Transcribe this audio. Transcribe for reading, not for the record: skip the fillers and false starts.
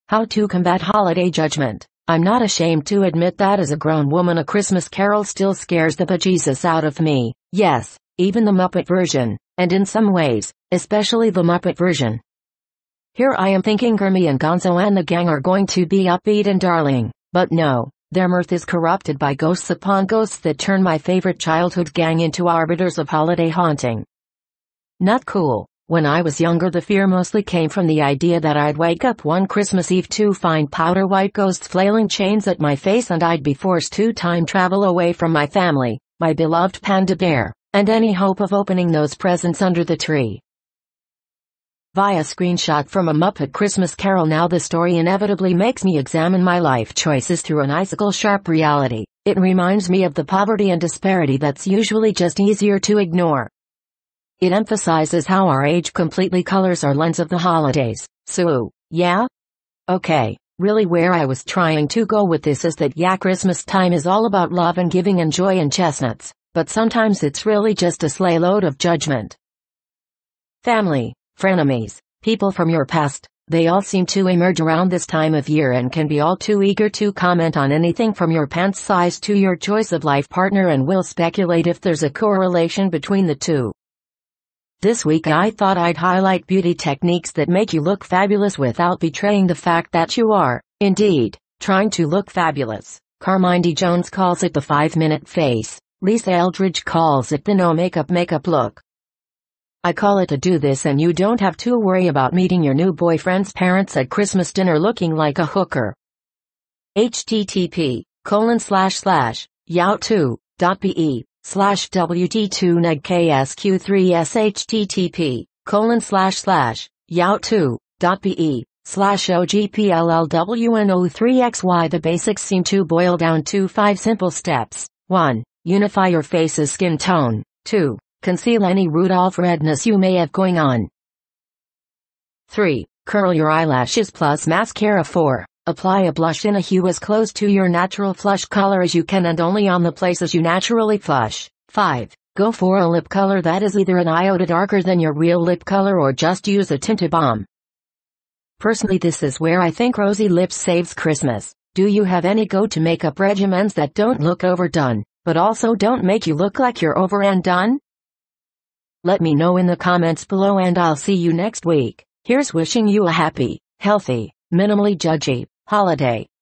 How to combat holiday judgment. I'm not ashamed to admit that as a grown woman A Christmas Carol still scares the bejesus out of me. Yes, even the Muppet version, and in some ways, especially the Muppet version. Here I am thinking Grammy and Gonzo and the gang are going to be upbeat and darling, but no, their mirth is corrupted by ghosts upon ghosts that turn my favorite childhood gang into arbiters of holiday haunting. Not cool. When I was younger the fear mostly came from the idea that I'd wake up one Christmas Eve to find powder white ghosts flailing chains at my face and I'd be forced to time travel away from my family, my beloved panda bear, and any hope of opening those presents under the tree. Via screenshot from A Muppet Christmas Carol. Now the story inevitably makes me examine my life choices through an icicle-sharp reality. It reminds me of the poverty and disparity that's usually just easier to ignore. It emphasizes how our age completely colors our lens of the holidays. So, yeah? Okay, really where I was trying to go with this is that yeah, Christmas time is all about love and giving and joy and chestnuts, but sometimes it's really just a sleigh load of judgment. Family, frenemies, people from your past, they all seem to emerge around this time of year and can be all too eager to comment on anything from your pants size to your choice of life partner and will speculate if there's a correlation between the two. This week I thought I'd highlight beauty techniques that make you look fabulous without betraying the fact that you are, indeed, trying to look fabulous. Carmine D. Jones calls it the 5-minute face. Lisa Eldridge calls it the no makeup look. I call it a do this and you don't have to worry about meeting your new boyfriend's parents at Christmas dinner looking like a hooker. http://yahoo.be/wd2negksq3s http://yahoo.be/ogpllwno3xy. The basics seem to boil down to 5 simple steps. 1. Unify your face's skin tone. 2. Conceal any Rudolph redness you may have going on. 3. Curl your eyelashes plus mascara. 4. Apply a blush in a hue as close to your natural flush color as you can and only on the places you naturally flush. 5. Go for a lip color that is either an iota darker than your real lip color or just use a tinted balm. Personally, this is where I think rosy lips saves Christmas. Do you have any go-to makeup regimens that don't look overdone, but also don't make you look like you're over and done? Let me know in the comments below and I'll see you next week. Here's wishing you a happy, healthy, minimally judgy holiday.